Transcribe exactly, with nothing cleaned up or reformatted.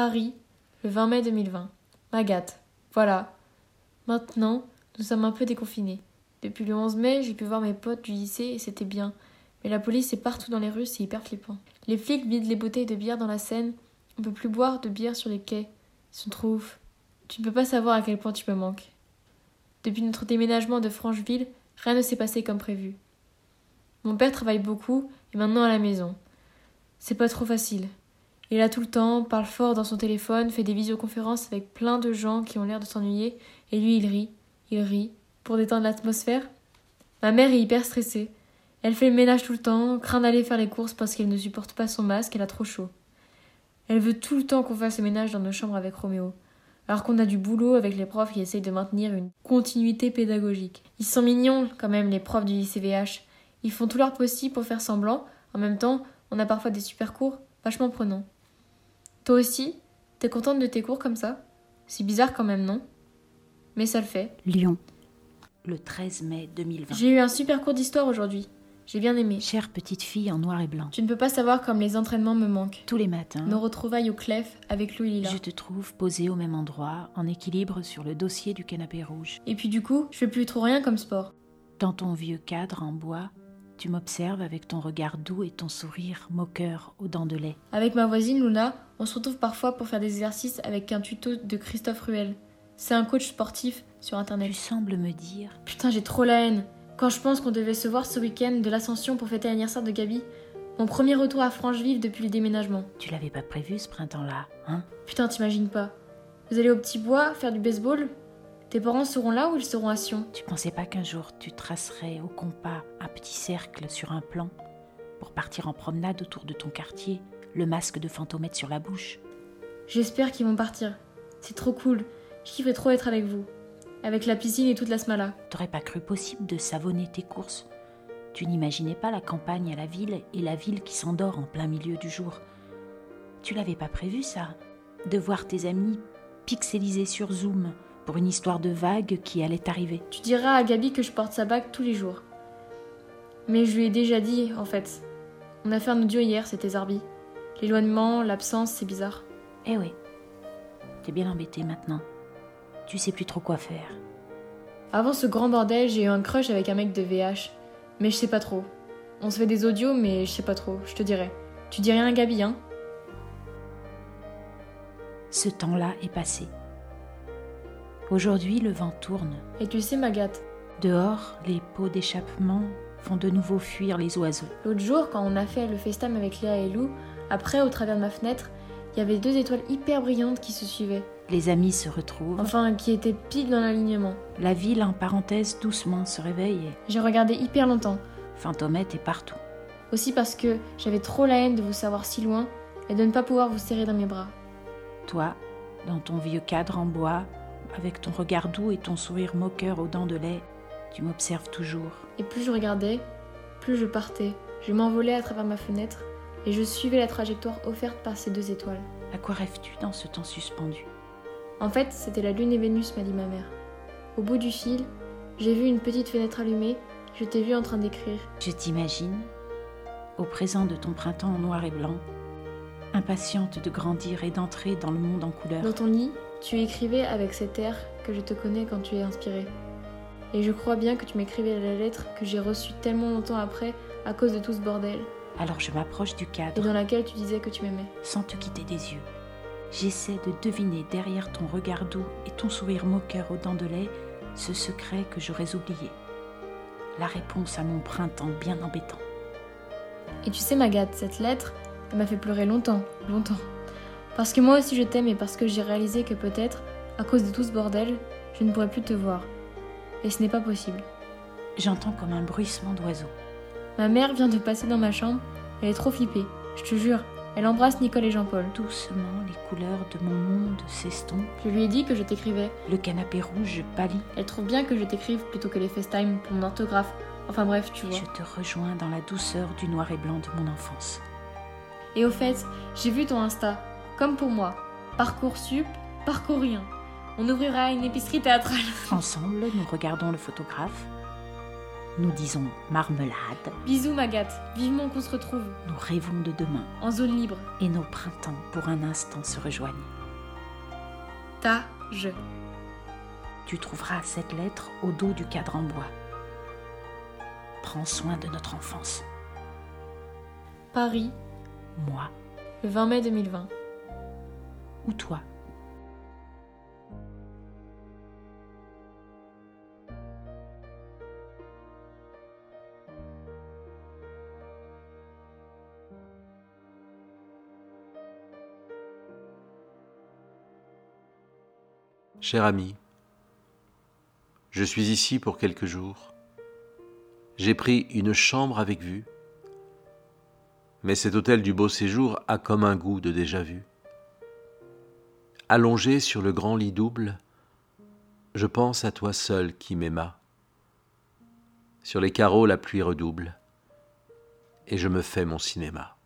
Paris, le vingt mai deux mille vingt. Agathe, voilà. Maintenant, nous sommes un peu déconfinés. Depuis le onze mai, j'ai pu voir mes potes du lycée et c'était bien. Mais la police est partout dans les rues, c'est hyper flippant. Les flics vident les bouteilles de bière dans la Seine. On peut plus boire de bière sur les quais. Ils sont trop ouf. Tu ne peux pas savoir à quel point tu me manques. Depuis notre déménagement de Francheville, rien ne s'est passé comme prévu. Mon père travaille beaucoup et maintenant à la maison. C'est pas trop facile. Il est là tout le temps, parle fort dans son téléphone, fait des visioconférences avec plein de gens qui ont l'air de s'ennuyer et lui il rit, il rit, pour détendre l'atmosphère. Ma mère est hyper stressée. Elle fait le ménage tout le temps, craint d'aller faire les courses parce qu'elle ne supporte pas son masque, elle a trop chaud. Elle veut tout le temps qu'on fasse le ménage dans nos chambres avec Roméo, alors qu'on a du boulot avec les profs qui essayent de maintenir une continuité pédagogique. Ils sont mignons quand même, les profs du lycée V H. Ils font tout leur possible pour faire semblant. En même temps, on a parfois des super cours, vachement prenants. Toi aussi, t'es contente de tes cours comme ça ? C'est bizarre quand même, non ? Mais ça le fait. Lyon, le treize mai deux mille vingt. J'ai eu un super cours d'histoire aujourd'hui. J'ai bien aimé. Chère petite fille en noir et blanc. Tu ne peux pas savoir comme les entraînements me manquent. Tous les matins, Nos retrouvailles au Clef avec Lou et Lila. je te trouve posée au même endroit, en équilibre sur le dossier du canapé rouge. Et puis du coup, je fais plus trop rien comme sport. Dans ton vieux cadre en bois, tu m'observes avec ton regard doux et ton sourire moqueur aux dents de lait. Avec ma voisine Luna, on se retrouve parfois pour faire des exercices avec un tuto de Christophe Ruel. C'est un coach sportif sur internet. Tu sembles me dire... Putain, j'ai trop la haine. Quand je pense qu'on devait se voir ce week-end de l'Ascension pour fêter l'anniversaire de Gabi, mon premier retour à Francheville depuis le déménagement. Tu l'avais pas prévu ce printemps-là, hein ? Putain, t'imagines pas. Vous allez au Petit Bois faire du baseball ? Tes parents seront là ou ils seront à Sion ? Tu pensais pas qu'un jour tu tracerais au compas un petit cercle sur un plan pour partir en promenade autour de ton quartier, le masque de Fantomette sur la bouche ? J'espère qu'ils vont partir. C'est trop cool. Je kifferais trop être avec vous. Avec la piscine et toute la smala. T'aurais pas cru possible de savonner tes courses ? Tu n'imaginais pas la campagne à la ville et la ville qui s'endort en plein milieu du jour. Tu l'avais pas prévu ça ? De voir tes amis pixelisés sur Zoom pour une histoire de vague qui allait arriver. Tu diras à Gabi que je porte sa bague tous les jours. Mais je lui ai déjà dit, en fait. On a fait un audio hier, c'était Zarbi. L'éloignement, l'absence, c'est bizarre. Eh oui, t'es bien embêtée maintenant. Tu sais plus trop quoi faire. Avant ce grand bordel, j'ai eu un crush avec un mec de V H. Mais je sais pas trop. On se fait des audios, mais je sais pas trop, je te dirai. Tu dis rien à Gabi, hein ? Ce temps-là est passé. Aujourd'hui, le vent tourne. Et tu sais, Magathe, Dehors, les pots d'échappement font de nouveau fuir les oiseaux. l'autre jour, quand on a fait le FaceTime avec Léa et Lou, après, au travers de ma fenêtre, il y avait deux étoiles hyper brillantes qui se suivaient. Les amis se retrouvent. Enfin, qui étaient pile dans l'alignement. La ville, en parenthèse, doucement se réveille. J'ai regardé hyper longtemps. Fantomette est partout. Aussi parce que j'avais trop la haine de vous savoir si loin et de ne pas pouvoir vous serrer dans mes bras. Toi, dans ton vieux cadre en bois, avec ton regard doux et ton sourire moqueur aux dents de lait, tu m'observes toujours. Et plus je regardais, plus je partais. Je m'envolais à travers ma fenêtre et je suivais la trajectoire offerte par ces deux étoiles. À quoi rêves-tu dans ce temps suspendu ? En fait, c'était la lune et Vénus, m'a dit ma mère. Au bout du fil, j'ai vu une petite fenêtre allumée, je t'ai vu en train d'écrire. Je t'imagine, au présent de ton printemps en noir et blanc, impatiente de grandir et d'entrer dans le monde en couleur. Dans ton lit, tu écrivais avec cet air que je te connais quand tu es inspiré. Et je crois bien que tu m'écrivais la lettre que j'ai reçue tellement longtemps après à cause de tout ce bordel, Alors je m'approche du et cadre, dans laquelle tu disais que tu m'aimais. sans te quitter des yeux. J'essaie de deviner derrière ton regard doux et ton sourire moqueur aux dents de lait ce secret que j'aurais oublié. La réponse à mon printemps bien embêtant. Et tu sais, Magathe, cette lettre, elle m'a fait pleurer longtemps, longtemps. Parce que moi aussi je t'aime et parce que j'ai réalisé que peut-être, à cause de tout ce bordel, je ne pourrais plus te voir. Et ce n'est pas possible. J'entends comme un bruissement d'oiseaux. Ma mère vient de passer dans ma chambre, elle est trop flippée, je te jure. Elle embrasse Nicole et Jean-Paul. Doucement, les couleurs de mon monde s'estompent. Je lui ai dit que je t'écrivais. Le canapé rouge pâlit. Elle trouve bien que je t'écrive plutôt que les FaceTime pour mon orthographe. Enfin bref, tu vois. Je te rejoins dans la douceur du noir et blanc de mon enfance. Et au fait, j'ai vu ton Insta. Comme pour moi. Parcoursup, parcours rien. On ouvrira une épicerie théâtrale. Ensemble, nous regardons le photographe. Nous disons marmelade. Bisous Magat, vivement qu'on se retrouve. Nous rêvons de demain. En zone libre. Et nos printemps pour un instant se rejoignent. Ta, je. Tu trouveras cette lettre au dos du cadre en bois. Prends soin de notre enfance. Paris. Moi. Le vingt mai deux mille vingt. Ou toi. Cher ami, je suis ici pour quelques jours. J'ai pris une chambre avec vue, mais cet hôtel du beau séjour a comme un goût de déjà-vu. Allongé sur le grand lit double, je pense à toi seul qui m'aimas. Sur les carreaux la pluie redouble, et je me fais mon cinéma.